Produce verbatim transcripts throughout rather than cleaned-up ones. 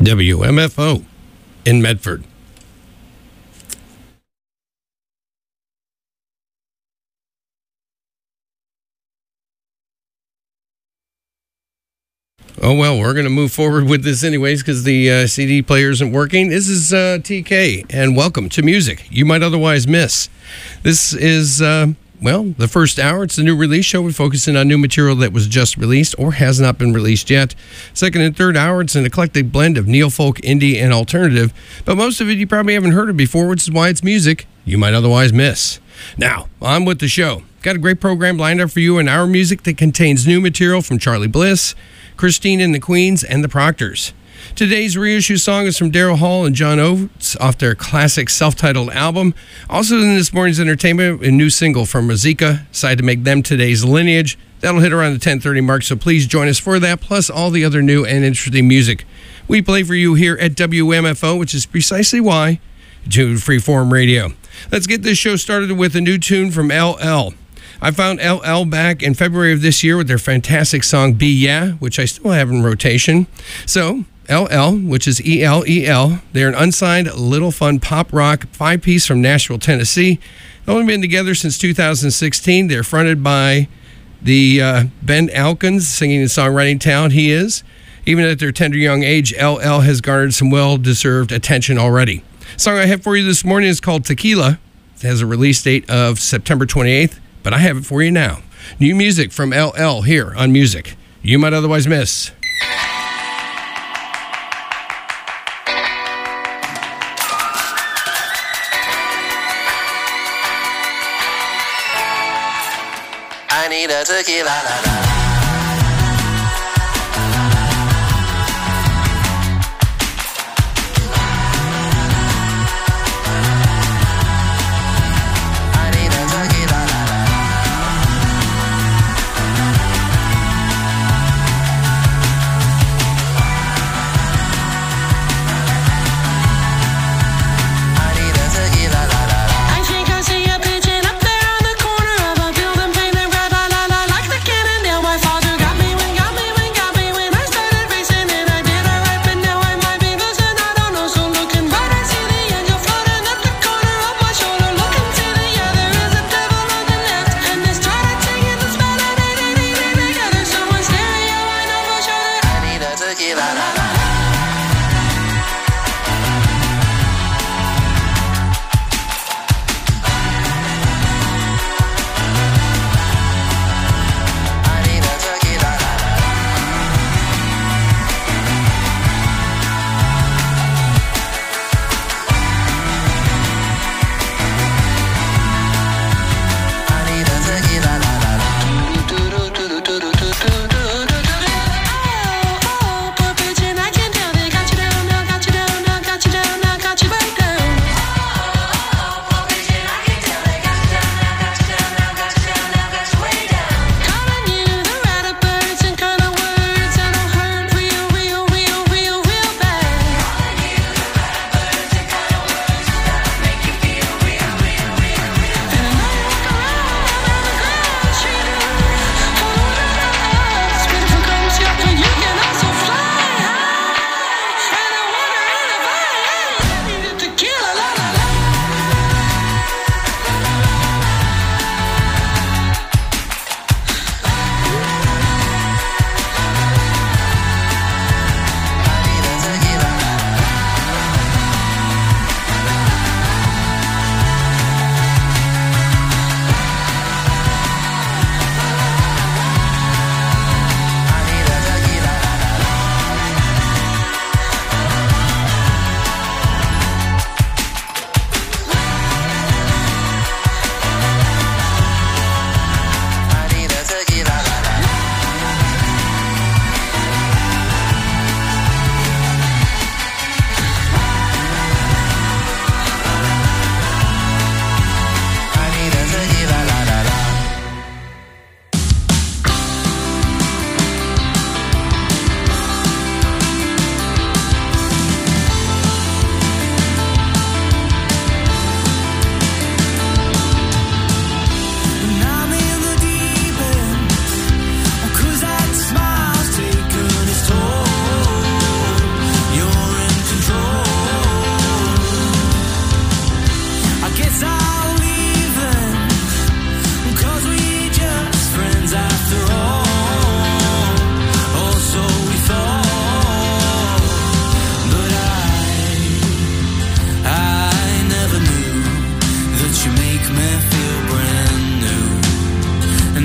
W M F O in Medford. Oh, well, we're going to move forward with this anyways because the uh, C D player isn't working. This is uh, T K, and welcome to Music You Might Otherwise Miss. This is, uh, well, the first hour. It's the new release show. We're focusing on new material that was just released or has not been released yet. Second and third hour, it's an eclectic blend of neo-folk, indie, and alternative. But most of it you probably haven't heard of before, which is why it's music you might otherwise miss. Now, on with the show. Got a great program lined up for you in our music that contains new material from Charlie Bliss, Christine and the Queens, and the Proctors. Today's reissue song is from Daryl Hall and John Oates off their classic self-titled album. Also in this morning's entertainment, a new single from Razika, decided to make them today's lineage. That'll hit around the ten thirty mark, so please join us for that, plus all the other new and interesting music we play for you here at W M F O, which is precisely why you tune Freeform Radio. Let's get this show started with a new tune from L L. I found L L back in February of this year with their fantastic song Be Yeah, which I still have in rotation. So, L L, which is E L E L, they're an unsigned, little fun pop rock five-piece from Nashville, Tennessee. They've only been together since two thousand sixteen. They're fronted by the uh, Ben Alkins, singing and songwriting talent he is. Even at their tender young age, L L has garnered some well-deserved attention already. The song I have for you this morning is called Tequila. It has a release date of September twenty-eighth. But I have it for you now. New music from L L here on Music You Might Otherwise Miss. I need a tequila. La, la. Down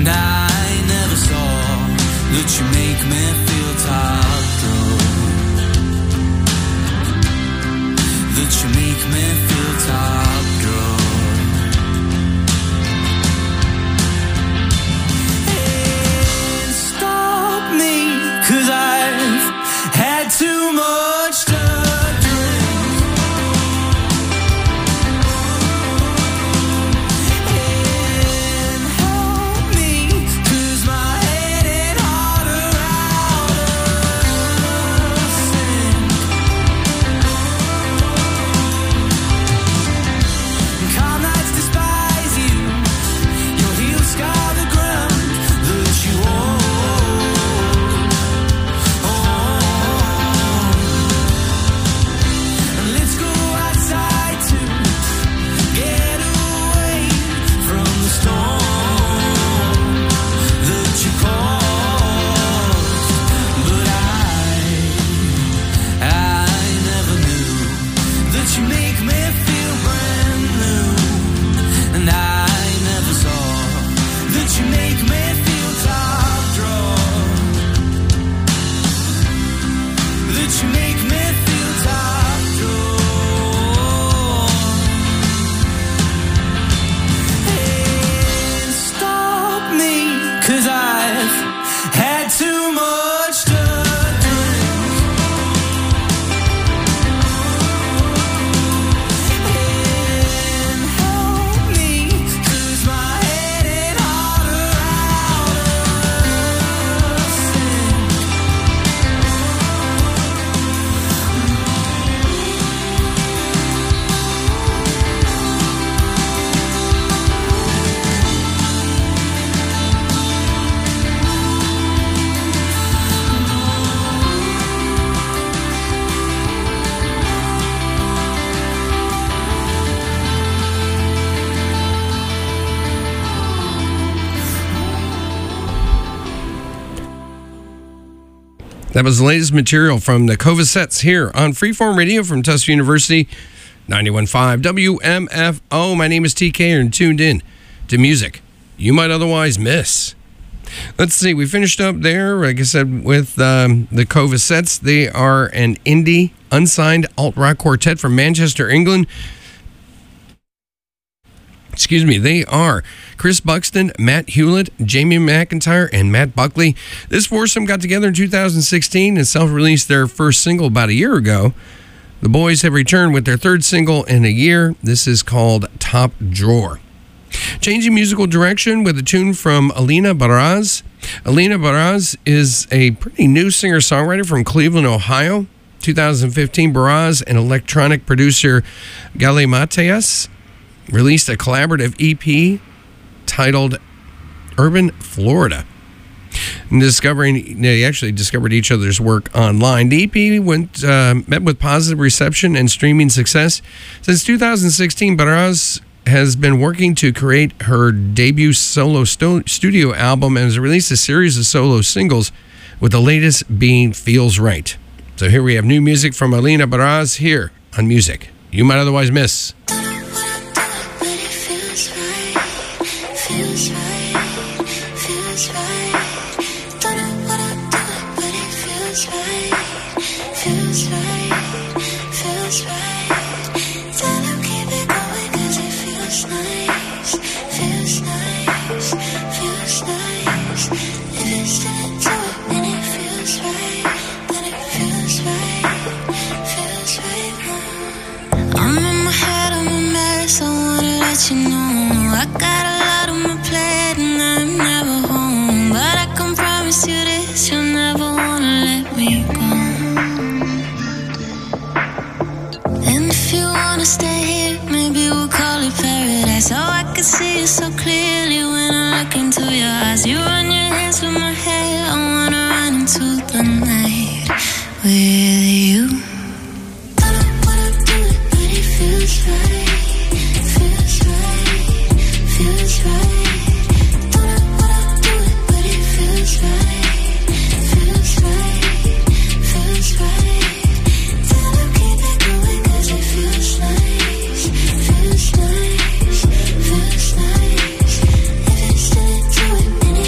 And I never saw that you make me feel top drawer. That you make me feel top drawer. And stop me, 'cause I've had too much to That was the latest material from the Covasets here on Freeform Radio from Tufts University, ninety-one point five W M F O. My name is T K, and tuned in to music you might otherwise miss. Let's see, we finished up there, like I said, with um, the Covasets. They are an indie, unsigned alt-rock quartet from Manchester, England. Excuse me, they are Chris Buxton, Matt Hewlett, Jamie McIntyre, and Matt Buckley. This foursome got together in two thousand sixteen and self-released their first single about a year ago. The boys have returned with their third single in a year. This is called Top Drawer. Changing musical direction with a tune from Alina Baraz. Alina Baraz is a pretty new singer-songwriter from Cleveland, Ohio. two thousand fifteen, Baraz and electronic producer Gali Mateas released a collaborative E P titled Urban Florida. And discovering, they actually discovered each other's work online. The E P went uh, met with positive reception and streaming success. Since two thousand sixteen, Baraz has been working to create her debut solo sto- studio album and has released a series of solo singles, with the latest being Feels Right. So here we have new music from Alina Baraz here on Music You Might Otherwise Miss. You know, I got a lot on my plate and I'm never home, but I can promise you this, you'll never wanna let me go. And if you wanna stay here, maybe we'll call it paradise. So I can see you so clearly when I look into your eyes. You run your hands through my hair, I wanna run into the night with you. I don't wanna do it, but it feels right. Feels right. Don't know what I'll do it, but it feels right. Feels right. Feels right. Tell them keep it going, 'cause it feels nice. Feels nice. Feels nice. If it's still into it, then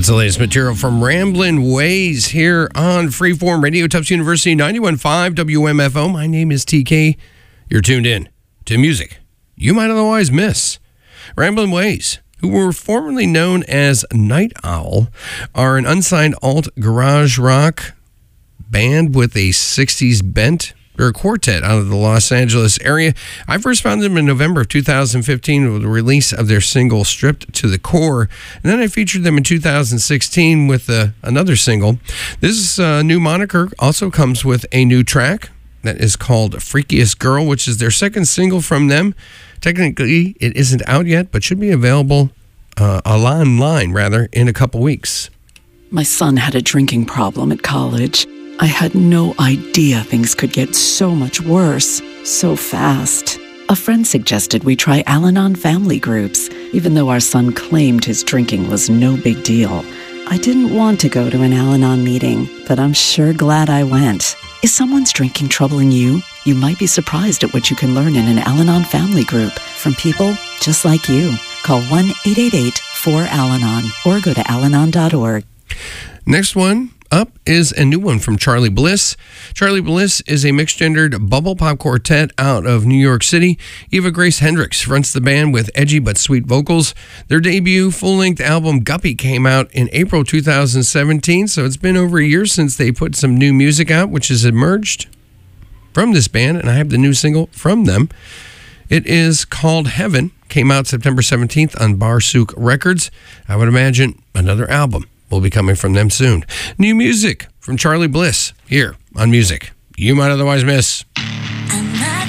That's the latest material from Ramblin' Ways here on Freeform Radio, Tufts University, ninety-one point five W M F O. My name is T K. You're tuned in to music you might otherwise miss. Ramblin' Ways, who were formerly known as Night Owl, are an unsigned alt garage rock band with a sixties bent. They're a quartet out of the Los Angeles area. I first found them in November of two thousand fifteen with the release of their single Stripped to the Core. And then I featured them in two thousand sixteen with uh, another single. This uh, new moniker also comes with a new track that is called Freakiest Girl, which is their second single from them. Technically, it isn't out yet, but should be available uh, online, rather, in a couple weeks. My son had a drinking problem at college. I had no idea things could get so much worse, so fast. A friend suggested we try Al-Anon family groups, even though our son claimed his drinking was no big deal. I didn't want to go to an Al-Anon meeting, but I'm sure glad I went. Is someone's drinking troubling you? You might be surprised at what you can learn in an Al-Anon family group from people just like you. Call one eight eight eight four Al Anon or go to al anon dot org. Next one up is a new one from Charlie Bliss. Charlie Bliss is a mixed-gendered bubble pop quartet out of New York City. Eva Grace Hendricks fronts the band with edgy but sweet vocals. Their debut full-length album Guppy came out in April two thousand seventeen, so it's been over a year since they put some new music out, which has emerged from this band, and I have the new single from them. It is called Heaven, came out September seventeenth on Barsook Records. I would imagine another album will be coming from them soon. New music from Charlie Bliss here on Music You Might Otherwise Miss. I'm up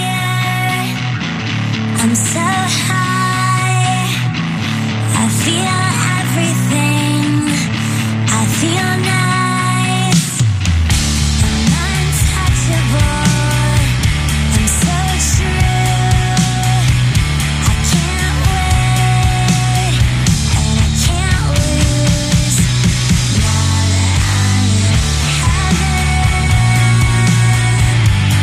here, I'm so high, I feel everything, I feel nice, I'm untouchable, I'm so true, I can't wait, and I can't lose, now that I'm in heaven.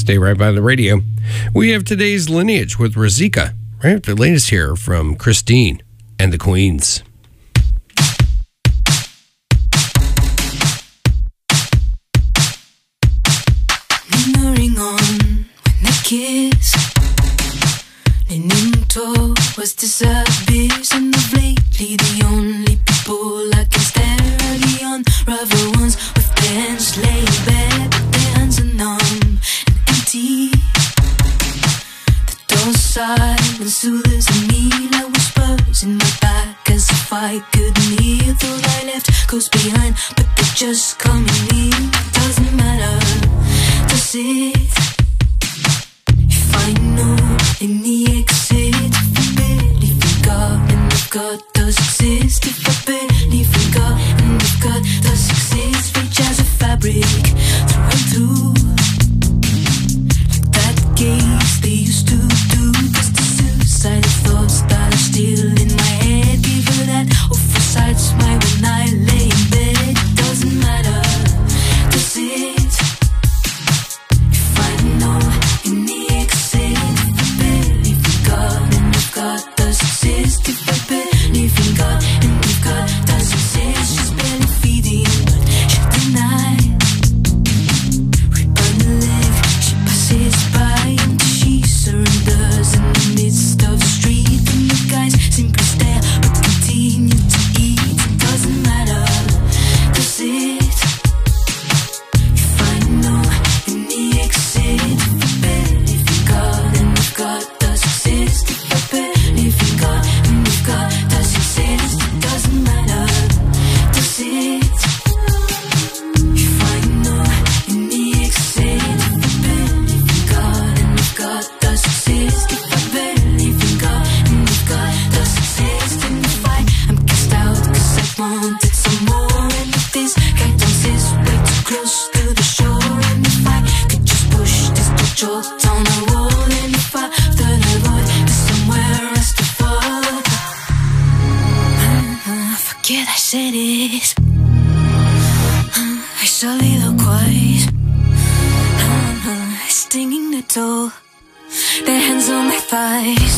Stay right by the radio. We have today's Lineage with Razika. Right after the latest here from Christine and the Queens. Lingering on when they kiss, leaning towards this abyss, and of lately the only people I can stare are the unraveled ones with their hands laid bare, but their hands are numb and empty. The door silence soothes me like whispers in my back, as if I couldn't hear. Thought I left goes behind, but they're just coming near. Doesn't matter, does it? If I know in the exit, if I believe in God and if God does exist, if I believe in God and if God does exist, reach as a fabric through and through, like that gaze they used to do. Cause the suicidal thoughts that are still in my head, give her that oversight smile when I lay in bed. Doesn't matter, does it? If I know in the exit, if I believe in God and if God does exist, if I believe in God and if God does exist, she's barely feeding but she'll deny. We burn the leg, she passes by until she surrenders in the midst of the street, and the guys simply stare but continue to eat. It doesn't matter, does it? If I know in the exit, if I believe in God and if God does exist, if I believe in God and if God does exist, it doesn't matter, does it? If I know in the exit, if I believe in God and if God does exist, if I believe in God and if God does exist, and if I am cast out cause I wanted some more, and if this guidance is way too close to the shore, and if I could just push this door down the wall, and if I thought I would, there's somewhere else to fall. uh, Forget I said it, uh, I soliloquize, uh, stinging the toe, their hands on my thighs.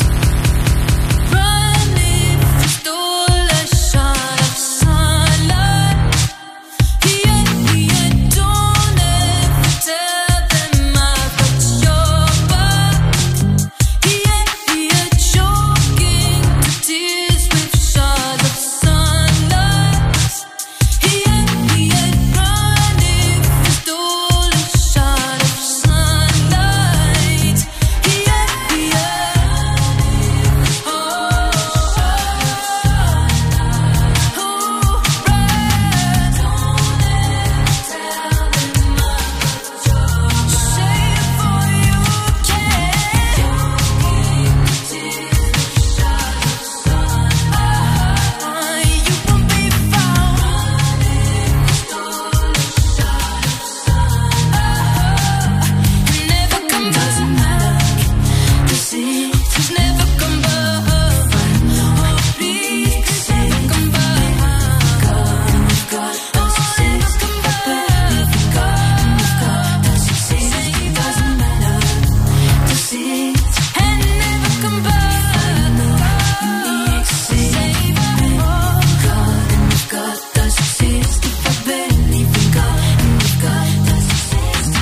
Running if stole a shot of sunlight. Yeah, yeah, don't ever tell them I've got your back. Yeah, yeah, choking the tears with shards of sunlight. Yeah, yeah, running if stole a shot of sunlight. Yeah, yeah, oh, oh, right. Don't ever tell them I've got your back. Say it for you can. Choking the tears with shards of sunlight. You won't be found. Running if stole a shot of sunlight. Never come back. Doesn't matter, does it? Please never come back. Oh, please never come back. God and if God does exist, if I believe in God and if God does exist, it doesn't matter, does it? And never come back. In the exit, if I believe in God and if God does exist, if I believe in God and if God does exist.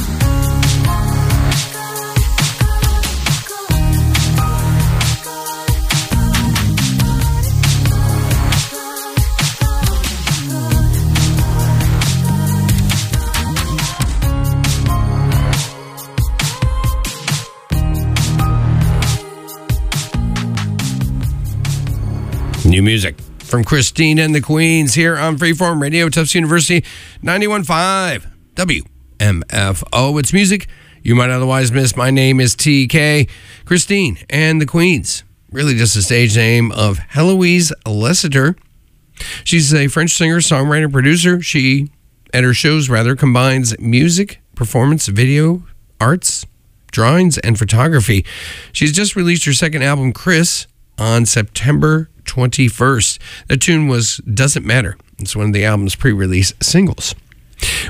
New music from Christine and the Queens here on Freeform Radio, Tufts University, ninety-one point five W M F O. It's music you might otherwise miss. My name is T K. Christine and the Queens, really just a stage name of Heloise Lessiter. She's a French singer, songwriter, producer. She, at her shows rather, combines music, performance, video, arts, drawings, and photography. She's just released her second album, Chris, on September twenty-first. The tune was Doesn't Matter. It's one of the album's pre-release singles.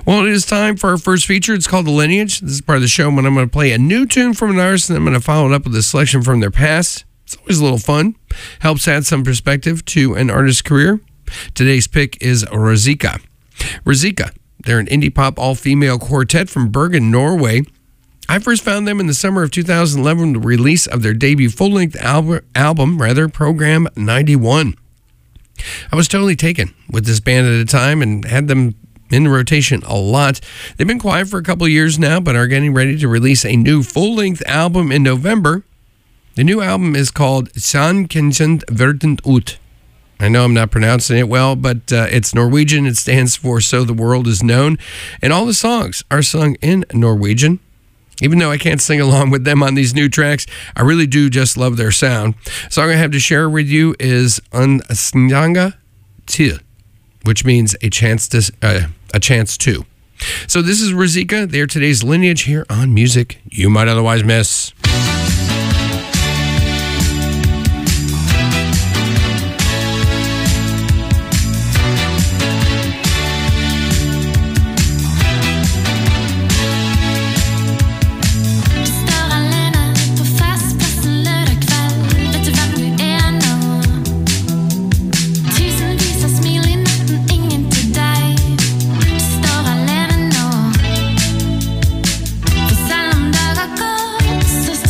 Well, it is time for our first feature. It's called The Lineage. This is part of the show when I'm going to play a new tune from an artist, and I'm going to follow it up with a selection from their past. It's always a little fun. Helps add some perspective to an artist's career. Today's pick is Rosika. Rosika, they're an indie pop all-female quartet from Bergen, Norway. I first found them in the summer of two thousand eleven with the release of their debut full-length album, album rather, Program ninety-one. I was totally taken with this band at a time and had them in the rotation a lot. They've been quiet for a couple of years now, but are getting ready to release a new full-length album in November. The new album is called San Kjent Verdent Ut. I know I'm not pronouncing it well, but uh, it's Norwegian. It stands for So the World is Known. And all the songs are sung in Norwegian. Even though I can't sing along with them on these new tracks, I really do just love their sound. The song I have to share with you is Unsnanga Til, which means a chance to, uh, a chance to. So this is Rosika. They're today's Lineage here on Music You Might Otherwise Miss. Så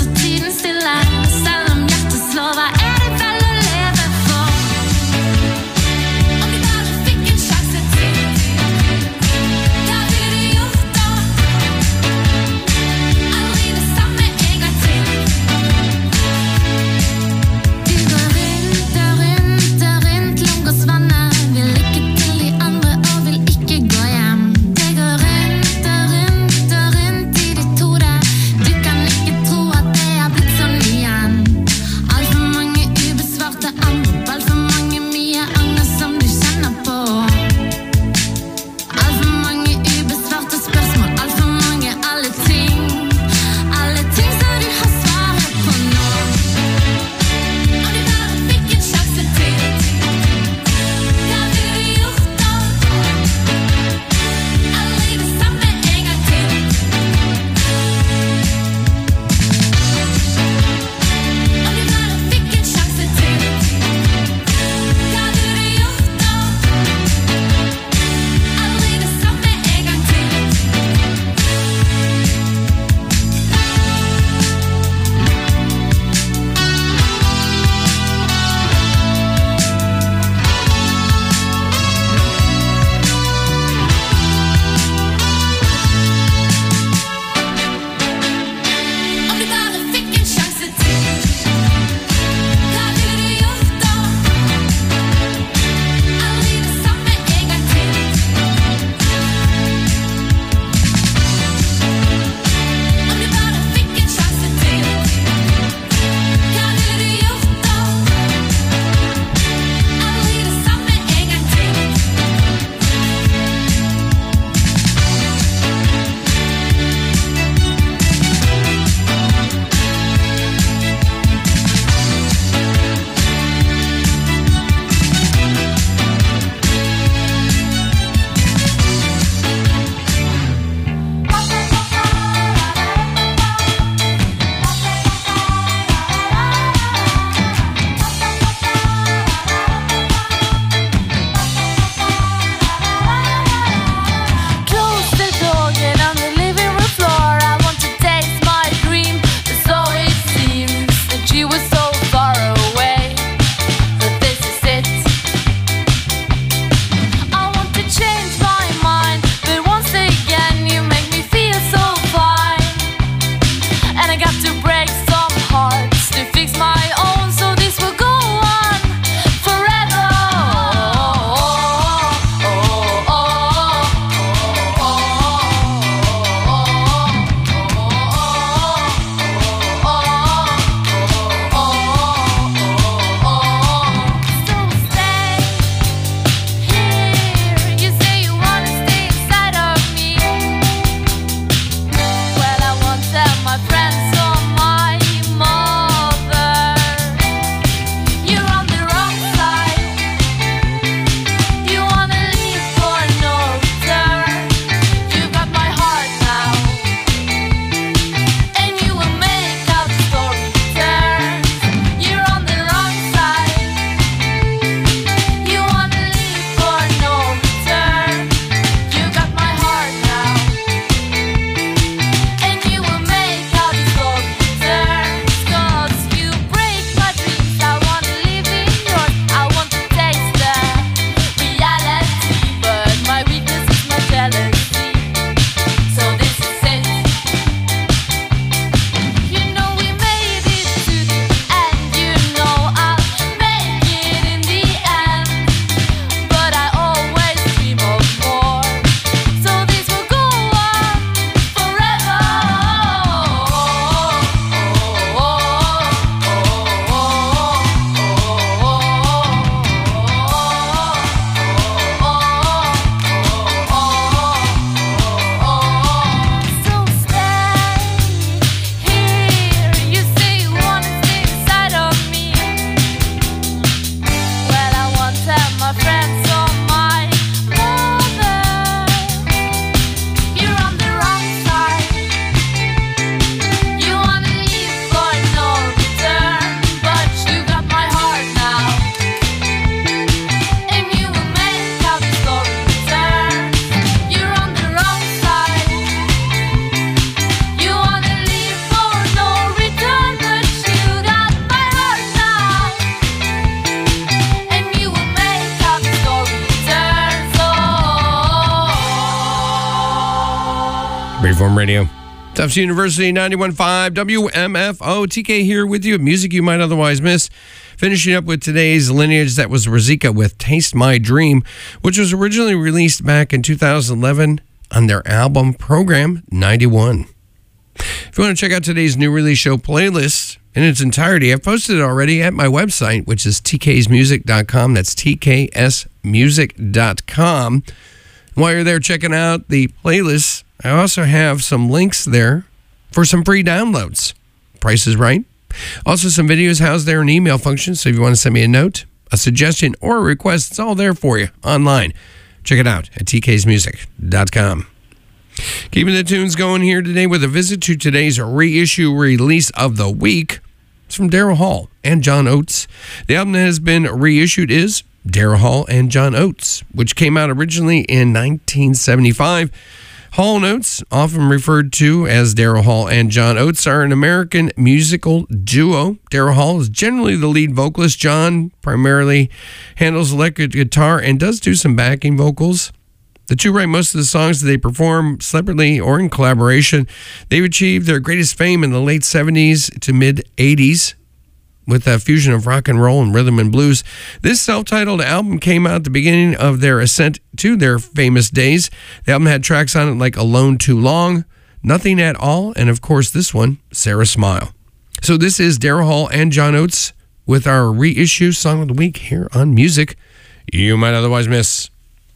Freeform Radio. Tufts University ninety-one point five W M F O. T K here with you. Music you might otherwise miss. Finishing up with today's lineage, that was Rosica with Taste My Dream, which was originally released back in two thousand eleven on their album Program ninety-one. If you want to check out today's new release show playlist in its entirety, I've posted it already at my website, which is t k s music dot com. That's t k s music dot com. While you're there checking out the playlist, I also have some links there for some free downloads. Price is right. Also, some videos housed there in email function, so if you want to send me a note, a suggestion, or a request, it's all there for you online. Check it out at t k s music dot com. Keeping the tunes going here today with a visit to today's reissue release of the week. It's from Daryl Hall and John Oates. The album that has been reissued is Daryl Hall and John Oates, which came out originally in nineteen seventy-five. Hall and Oates, often referred to as Daryl Hall and John Oates, are an American musical duo. Daryl Hall is generally the lead vocalist. John primarily handles electric guitar and does do some backing vocals. The two write most of the songs that they perform separately or in collaboration. They've achieved their greatest fame in the late seventies to mid-eighties with a fusion of rock and roll and rhythm and blues. This self-titled album came out at the beginning of their ascent to their famous days. The album had tracks on it like Alone Too Long, Nothing at All, and of course this one, Sarah Smile. So this is Daryl Hall and John Oates with our reissue song of the week here on Music You Might Otherwise Miss.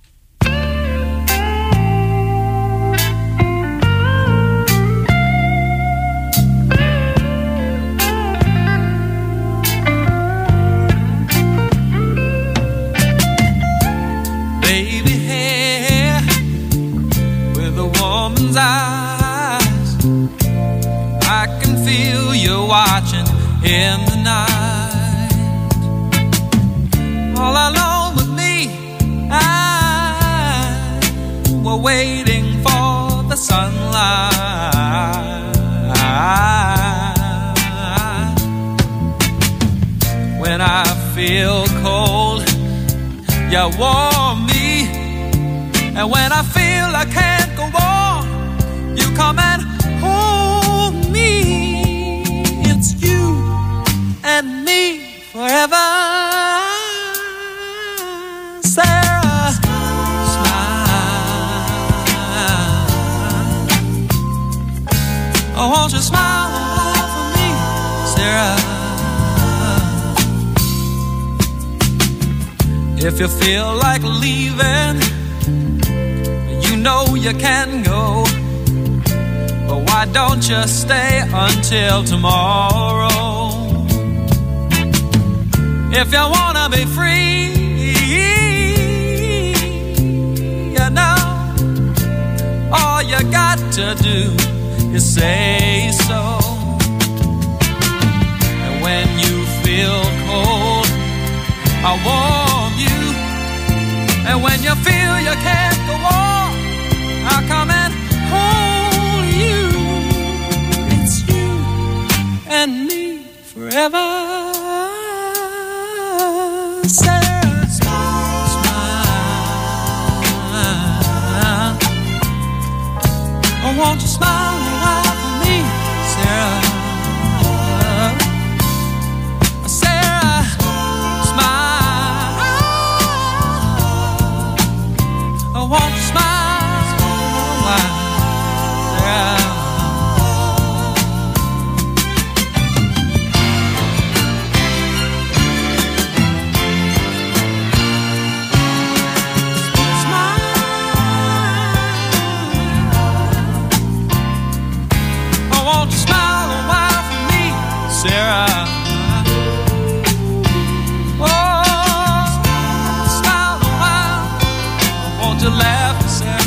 Eyes, I can feel you watching in the night. All alone with me, I were waiting for the sunlight. When I feel cold, you warm me, and when I feel I can't go on, you come and hold me. It's you and me forever. Sarah, smile. Oh, won't you smile for me, Sarah? If you feel like leaving, you know you can go. But why don't you stay until tomorrow? If you wanna be free, you know, all you got to do is say so. And when you feel cold, I warm you. And when you feel you can't go on, I'll come and hold you. It's you and me forever. Sarah, smile, smile. Oh, won't you smile a while for me, Sarah? Sarah, smile. Oh, won't you smile? Sarah, oh, smile a while. Won't you laugh, Sarah?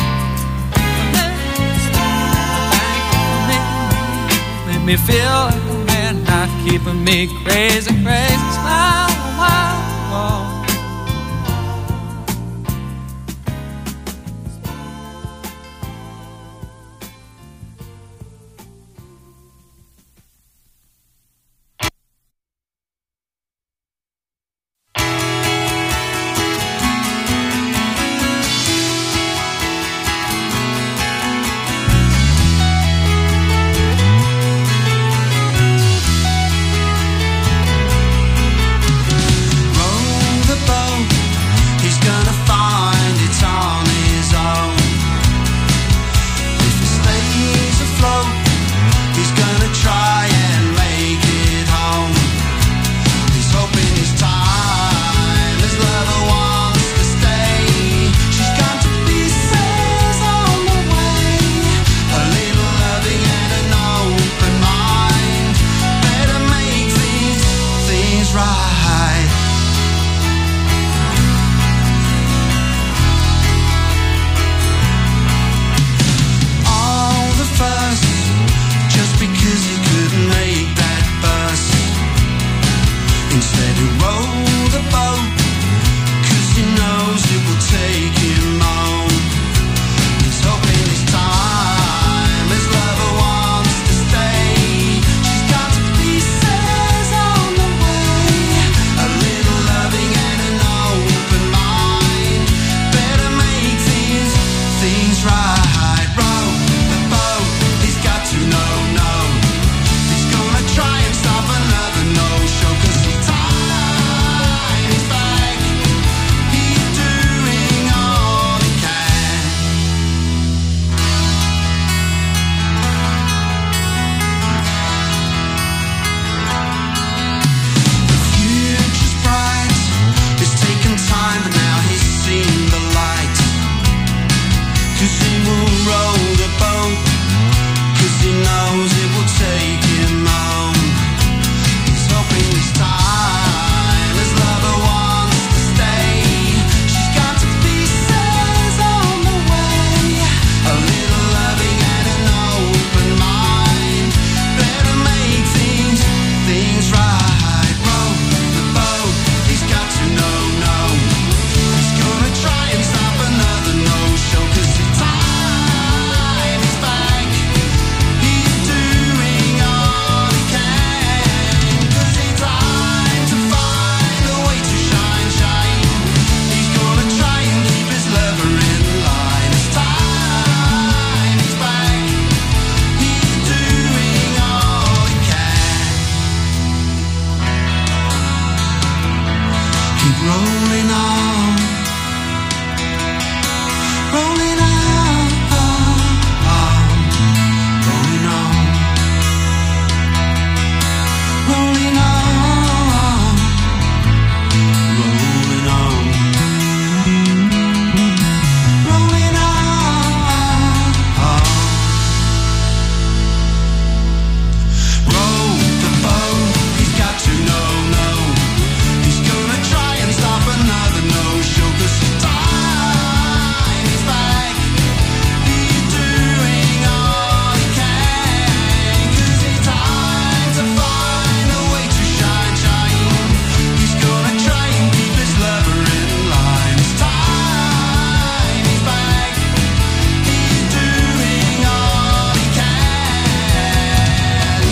Make me feel like a man, not keeping me crazy, crazy. Smile a while. Oh. right. All the fuss just because he couldn't make that bus. Instead he rowed the boat cause he knows it will take him home. He's hoping this time his lover wants to stay. She's got to pieces on the way. A little loving and an open mind. Better make things, things right. Row the boat, he's got to know, no. He's gonna try and stop another no-show cause he's tied his back. He's doing all he can. The future's bright. It's taken time but now he's seen the light. Cause he will row the boat cause he knows it will take him home. He's hoping this time his lover wants to stay. She's got to pieces on the way. A little loving and an open mind. Better make things, things right. Row the boat, he's got to know, no. He's gonna try and stop another no-show cause he tied his back. He's doing all he can cause it's time to find a way to shine, shine. He's gonna try and keep his lover in line. It's time he's back. He's doing all he can. Keep rolling on, rolling on, rolling on, rolling on, rolling on, rolling on. Row the boat, he's got to know, no. He's gonna try and stop another no-show cause he's tied his back. He's doing all he can cause it's time to find a way to shine, shine. He's gonna try and keep his lover in line. It's time he's back. He's doing all he can.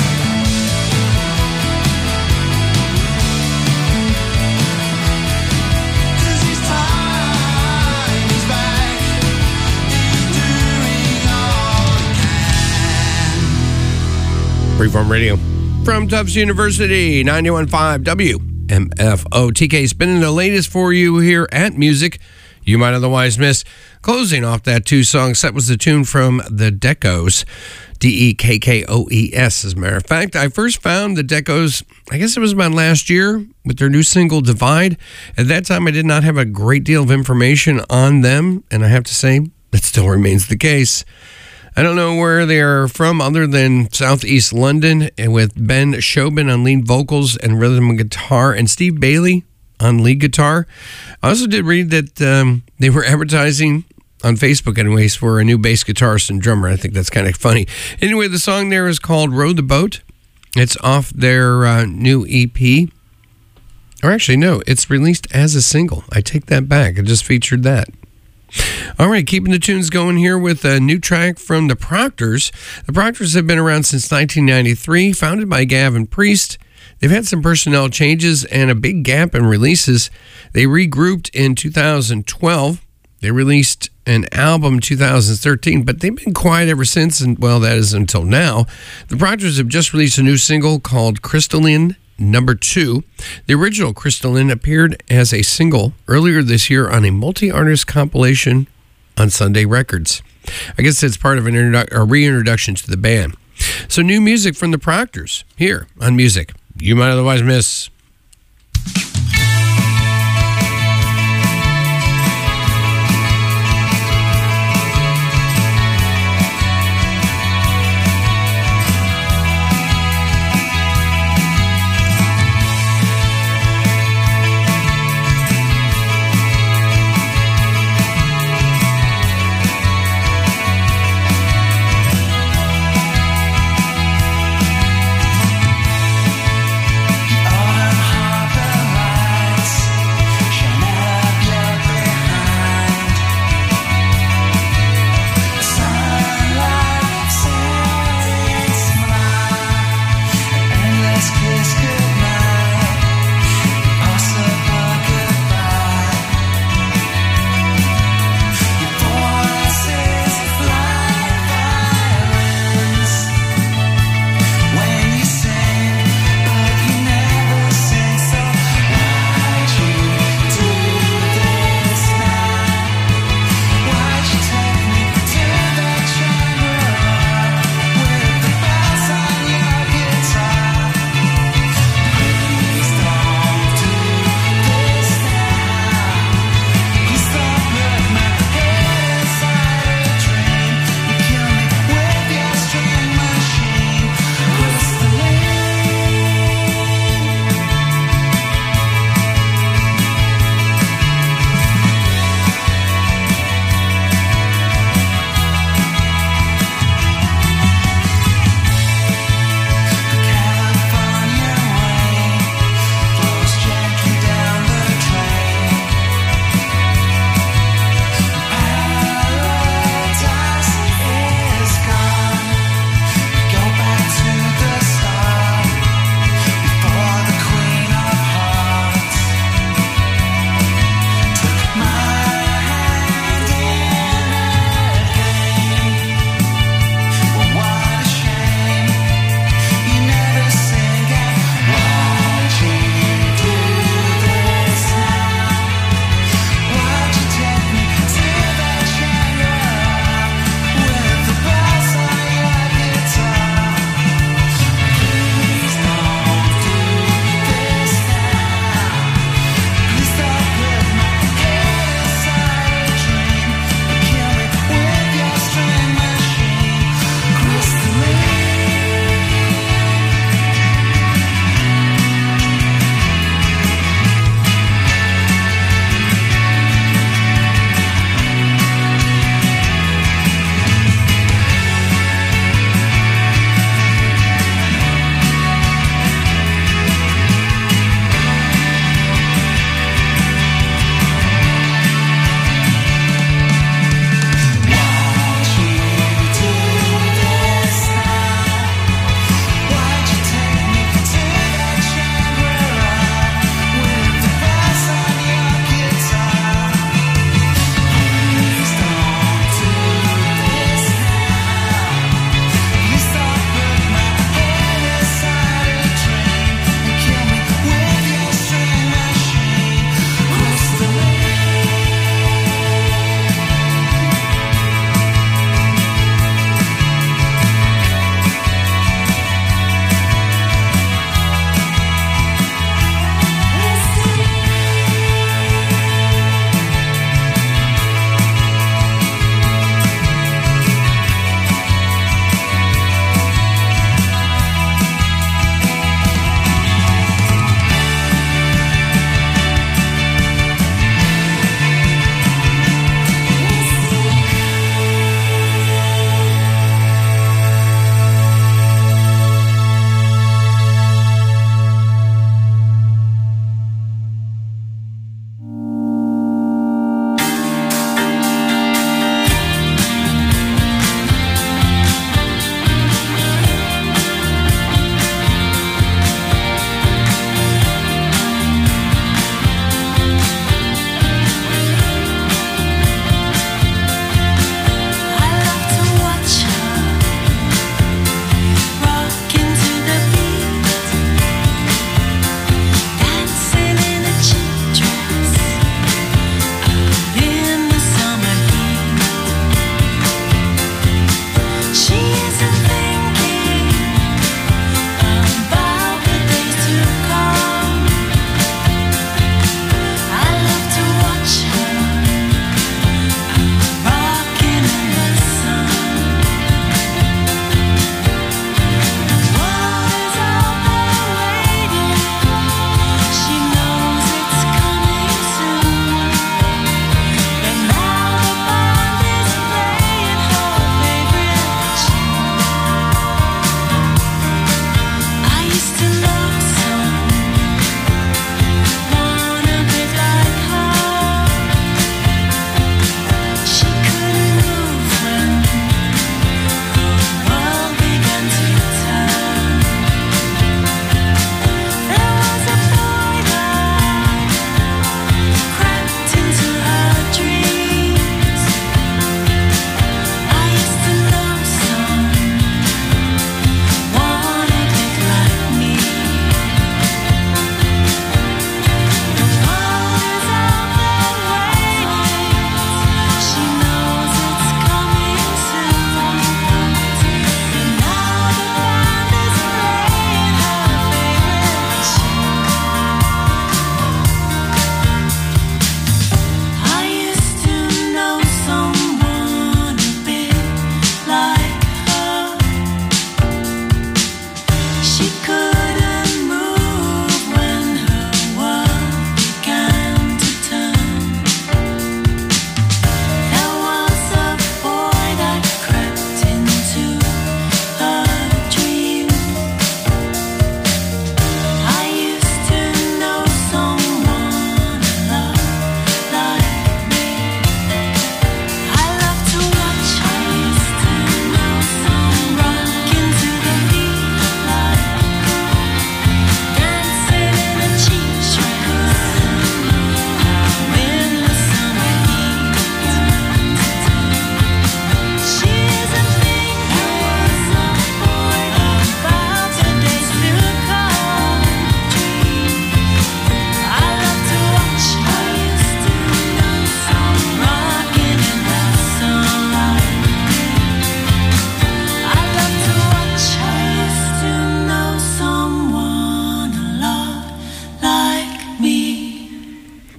Cause it's time he's back. He's doing all he can. Freeform Radio from Tufts University, ninety-one point five W M F O. T K spinning the latest for you here at Music You Might Otherwise Miss. Closing off that two-song set was the tune from the Deckos, D E K K O E S, as a matter of fact. I first found the Deckos, I guess it was about last year, with their new single, Divide. At that time, I did not have a great deal of information on them, and I have to say, that still remains the case. I don't know where they are from other than Southeast London, and with Ben Shobin on lead vocals and rhythm and guitar, and Steve Bailey on lead guitar. I also did read that um, they were advertising on Facebook anyways for a new bass guitarist and drummer. I think that's kind of funny. Anyway, the song there is called Row the Boat. It's off their uh, new E P. Or actually, no, it's released as a single. I take that back. I just featured that. All right, keeping the tunes going here with a new track from the Proctors. The Proctors have been around since nineteen ninety-three, founded by Gavin Priest. They've had some personnel changes and a big gap in releases. They regrouped in two thousand twelve. They released an album in two thousand thirteen, but they've been quiet ever since, and well, that is until now. The Proctors have just released a new single called Crystalline Number Two. The original Crystalline appeared as a single earlier this year on a multi-artist compilation on Sunday Records. I guess it's part of an introdu- a reintroduction to the band. So new music from the Proctors here on Music You Might Otherwise Miss.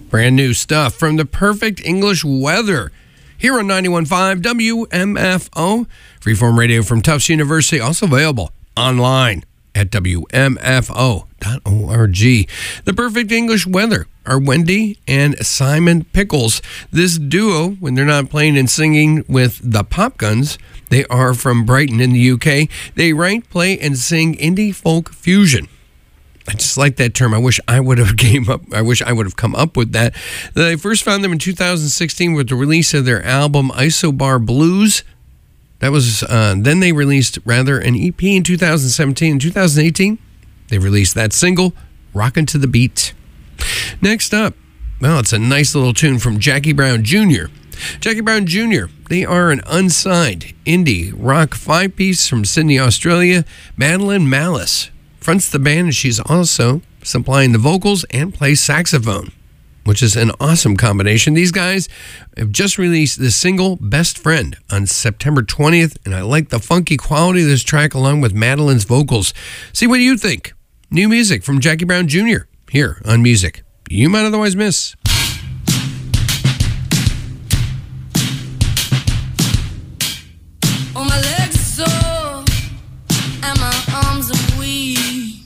Brand new stuff from the Perfect English Weather here on ninety-one point five W M F O. Freeform radio from Tufts University, also available online at W M F O dot org. The Perfect English Weather are Wendy and Simon Pickles. This duo, when they're not playing and singing with the Pop Guns, they are from Brighton in the U K. They write, play, and sing indie folk fusion. I just like that term. I wish I would have came up. I wish I would have come up with that. I first found them in two thousand sixteen with the release of their album Isobar Blues. That was uh, then they released rather an E P in two thousand seventeen. In two thousand eighteen, they released that single, "Rockin' to the Beat." Next up, well, it's a nice little tune from Jackie Brown Junior Jackie Brown Junior, they are an unsigned indie rock five-piece from Sydney, Australia. Madeline Malice fronts the band, and she's also supplying the vocals and plays saxophone, which is an awesome combination. These guys have just released the single Best Friend on September twentieth, and I like the funky quality of this track along with Madeline's vocals. See what you think. New music from Jackie Brown Junior here on Music You Might Otherwise Miss. Oh, my legs are sore and my arms are weak.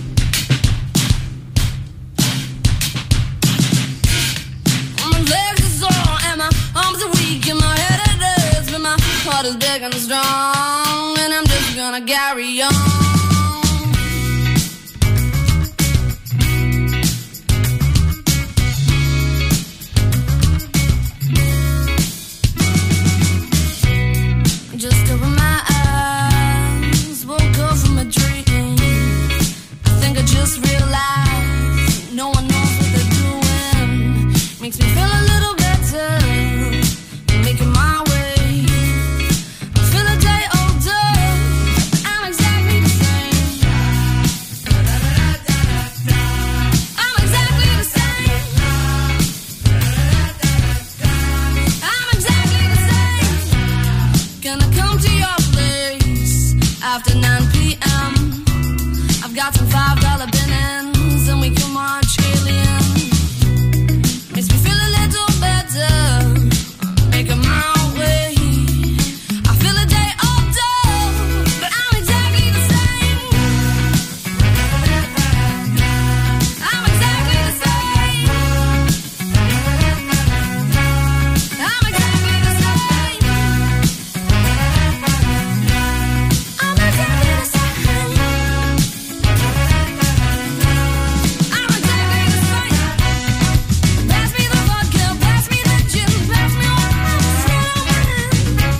Oh, my legs are sore and my arms are weak and my head it hurts, but my heart is big and strong, and I'm just gonna carry on. Just open my eyes, woke up from a dream. I think I just realized no one knows what they're doing. Makes me feel a little better, making my way. I feel a day older, I'm exactly the same. I'm exactly the same. I'm exactly the same. Gonna come to your place after nine p.m. I've got some five dollar bins and we can watch Alien. Makes me feel a little better, making my way. I feel a day older, but I'm exactly the same. I'm exactly the same. I'm exactly the same. I'm exactly the same. I'm exactly the same. Pass me the vodka, pass me the gin, pass me all the cinnamon.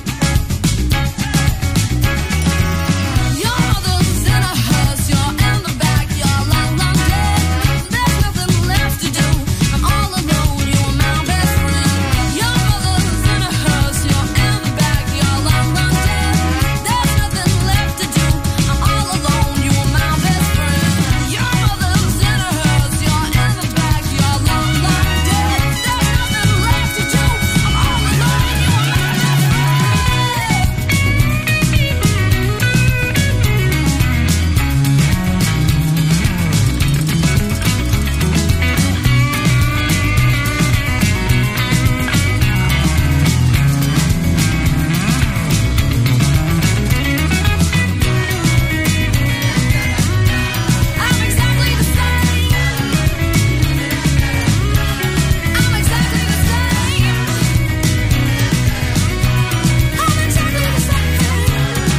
Your mother's in a hearse, you're in the back, you're long, long dead. There's nothing left to do, I'm all alone, you are my best friend. Your mother's in a hearse, you're in the back, you're long, long dead. There's nothing left to do, I'm all alone, you are my best friend. Your mother's in a hearse, you're in the back, you're long, long dead. There's nothing left to do, I'm all alone, you are my best I'm exactly the same. I'm exactly the same. I'm exactly the same.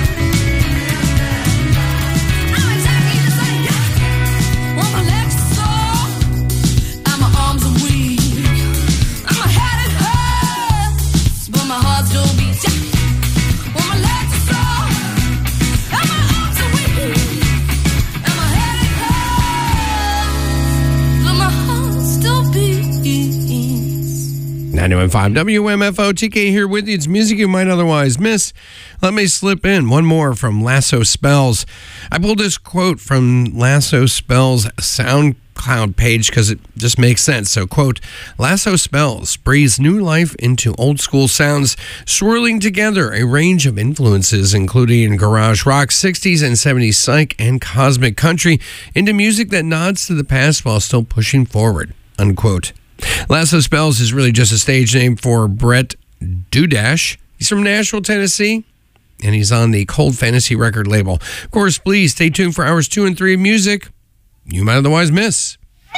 I'm exactly the same. Well, my legs are sore and my arms are weak, and my head it hurts, but my heart still beats. Well, my legs are sore and my arms are weak, and my head it hurts, but my heart still beats. ninety-one point five W M F O, T K here with you. It's music you might otherwise miss. Let me slip in one more from Lasso Spells. I pulled this quote from Lasso Spells' SoundCloud page because it just makes sense. So, quote, Lasso Spells breathes new life into old school sounds, swirling together a range of influences, including garage rock, sixties and seventies psych, and cosmic country, into music that nods to the past while still pushing forward, unquote. Lasso Spells is really just a stage name for Brett Dudash. He's from Nashville, Tennessee, and he's on the Cold Fantasy record label. Of course, please stay tuned for hours two and three of music you might otherwise miss.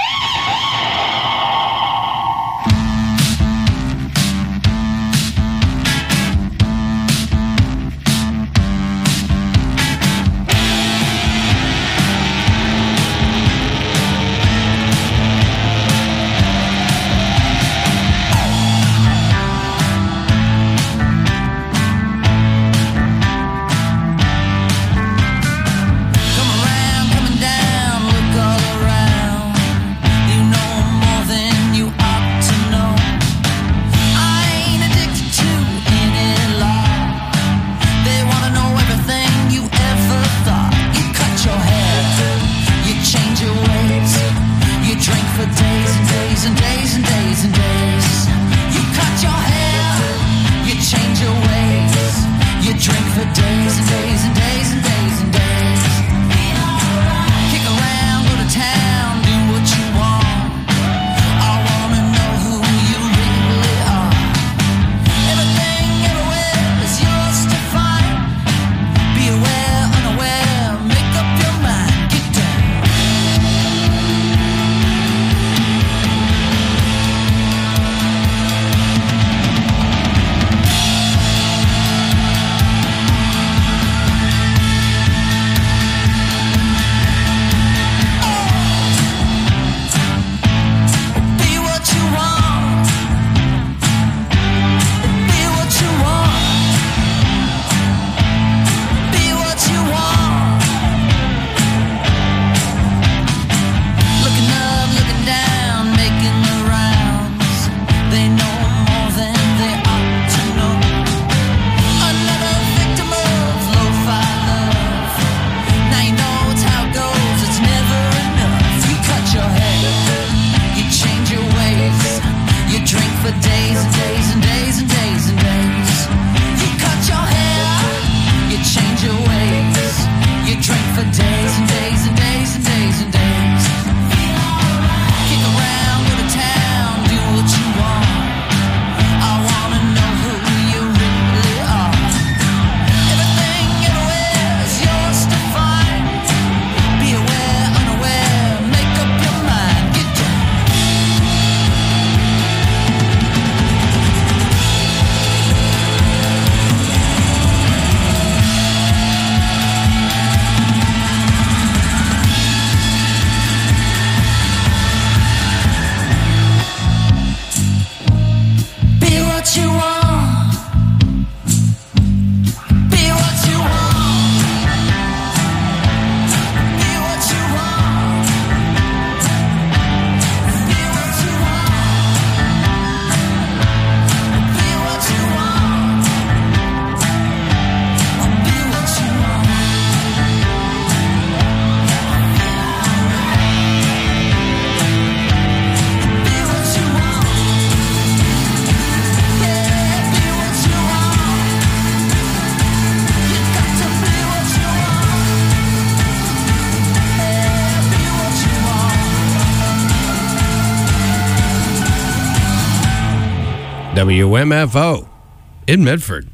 W M F O in Medford.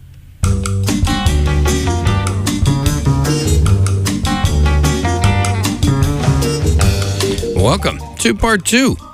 Welcome to part two